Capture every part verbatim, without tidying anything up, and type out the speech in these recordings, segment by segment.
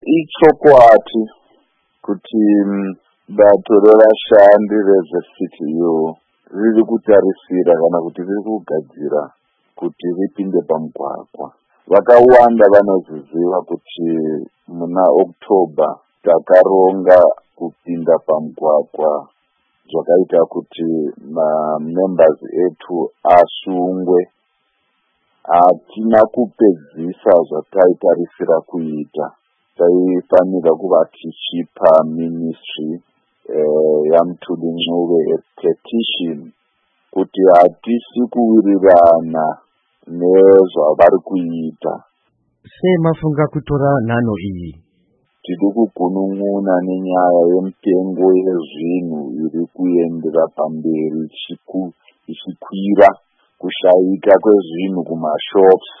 ichokwadi kuti bato revashandi vezvesitiyo riri kutarisira kana kuti riri kugadzira kuti ripinde pamugwagwa. Vakawanda vanozviziva kuti muna October takaronga kupinda pamugwagwa zvakaita kuti ma-members etu asungwe. Hatina kupedzisa zvataitarisira kuita. Taifanira kuva tichipa ministry eh, yaMthuli Ncube petition kuti hatisi kuwirirana nezvavari kuita. Sei mafunga kutora nhano iyi? Tiri kugunun'una nenyaya yemitengo yezvinhu iri kuendera pamberi ichikwira, kushaika kwezvinhu kumashops,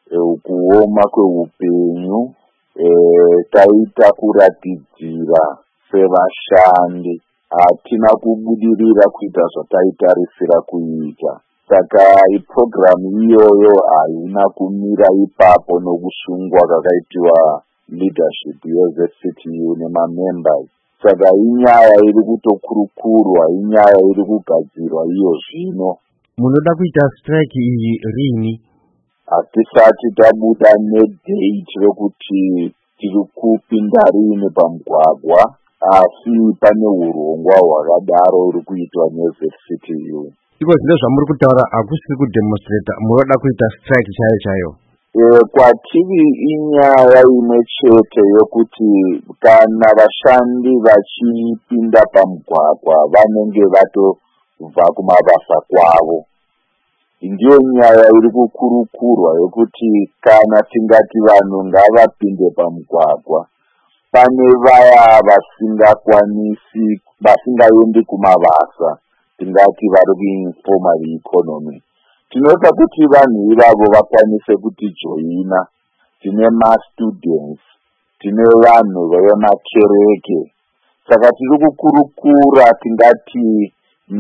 kuoma kweupenyu. E, taita kuratidzira sevashandi hatina kubudirira kuita zvataitarisira kuita. Saka iprogramu iyoyo haina kumira ipapo nokusungwa kwakaitiwa leadership yeZCTU nemamembers. Saka inyaya iri kutokurukurwa, inyaya iri kugadzirwa iyo zvino. Munoda kuita strike iyi rini? Hatisati tabuda nedate rekuti tiri kupinda rini pamugwagwa, asi pane urongwa hwakadaro uri kuitwa neZCTU. Iko zvino zvamuri kutaura hakusiri kudemonstrata, munoda kuita strike chayo chayo? E, kwatiri inyaya imwe chete yokuti kana vashandi vachipinda pamugwagwa vanenge vatobva kumabasa kwavo. Ndiyo nyaya iri kukurukurwa yokuti kana tingati vanhu ngavapinde pamugwagwa, pane vaya vasingakwanisi, vasingaendi kumabasa, tingati vari kuinformal economy. Tinoda kuti vanhu ivavo vakwanise kutijoina. Tine ma-students, tine vanhu vemakereke. Saka tiri kukurukura tingati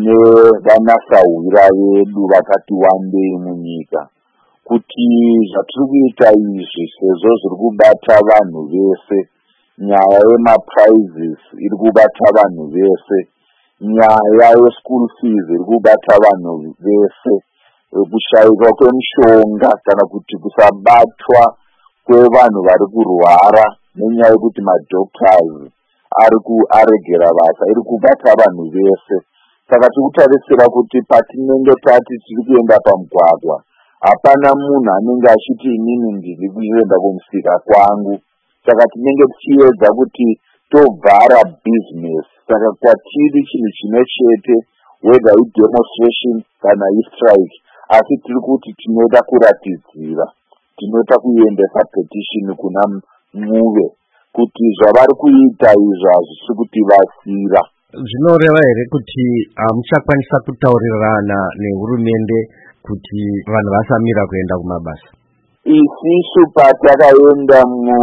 nevanasahwira vedu vakati wandei munyika, kuti zvatiri kuita izvi sezvo zviri kubata vanhu vese. Nyaya yemaprizes iri kubata vanhu vese, nyaya yeschool fees iri kubata vanhu vese, kushaikwa kwemishonga kana kuti kusabatwa kwevanhu vari kurwara nenyaya yekuti madoctors ari kuaregera basa iri kubata vanhu vese. Saka tiri kutarisira kuti patinenge tati tiri kuenda pamugwagwa, hapana munhu anenge achiti inini ndiri kuenda kumusika kwangu. Saka tinenge tichiedza kuti tovhara business. Saka kwatiri chinhu chimwe chete, whether i-demonstration kana i-strike, asi tiri kuti tinoda kuratidzira, tinoda kuendesa petition kuna Ncube kuti zvavari kuita izvo hazvisi kutivasira. Zvinoreva here kuti hamuchakwanisa uh, kutaurirana nehurumende kuti vanhu vasamira kuenda kumabasa? Isisu patakaenda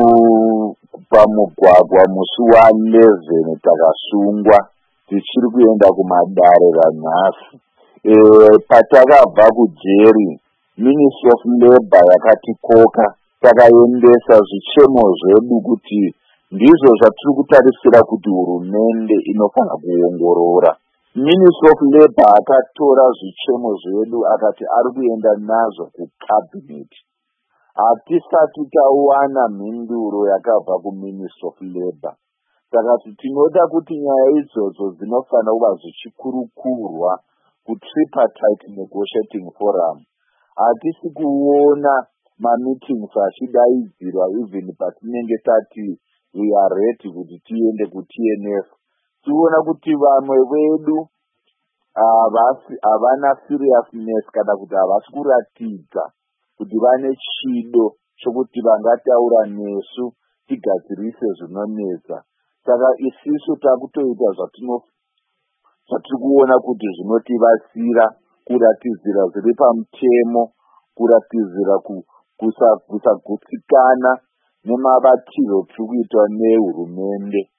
pamugwagwa musi wa11 takasungwa tichiri kuenda kumadare ranhasi. E, patakabva kujeri, Ministry of Labour yakatikoka, takaendesa zvichemo zvedu kuti ndizvo zvatiri kutarisira kuti hurumende inofana kuongorora. Ministry of Labour akatora zvichemo zvedu akati ari kuenda nazvo kucabinet. Hatisati tawana mhinduro yakabva kuMinistry of Labour. Saka tinoda kuti nyaya idzodzo dzinofana kuva zvichikurukurwa kutripartite negotiating forum. Hatisi kuona ma-meetings achidaidzirwa even patinenge tati we are ready kuti tiende ku-T N F. Tiona kuti vamwe vedu havana seriousness kana kuti havasi kuratidza kuti vane chido chokuti vangataura nesu tigadzirise zvinonetsa. Saka isisu takutoita zvatiri kuona kuti zvinotivasira, kuratidzira zviri pamutemo, kuratidzira kusagutsikana nemabatiro tiri kuitwa nehurumende.